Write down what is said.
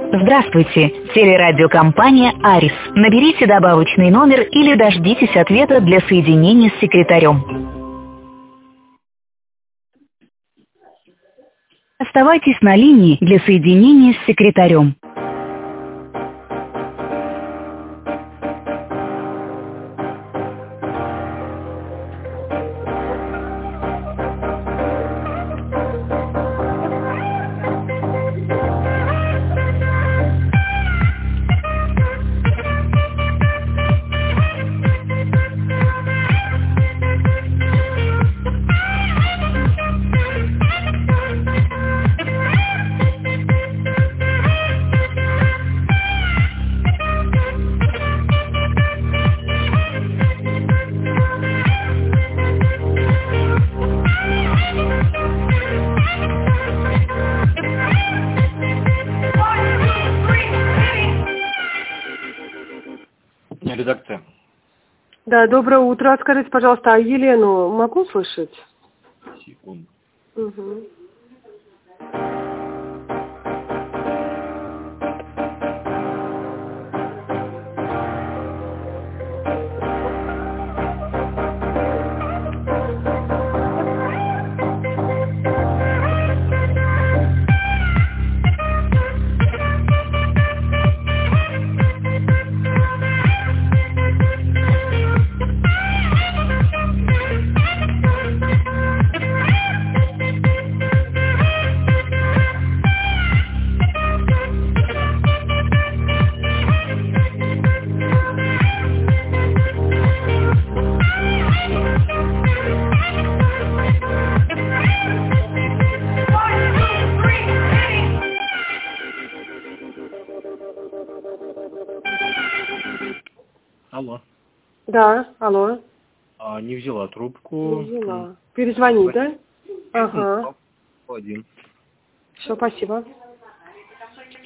Здравствуйте, телерадиокомпания «Арис». Наберите добавочный номер или дождитесь ответа для соединения с секретарем. Оставайтесь на линии для соединения с секретарем. Редакция. Да, доброе утро. Скажите, пожалуйста, а Елену могу слышать? Секунду. Угу. Алло. Да, алло. Не взяла трубку. Не взяла. Перезвонить, да? Ага. Один. Все, спасибо.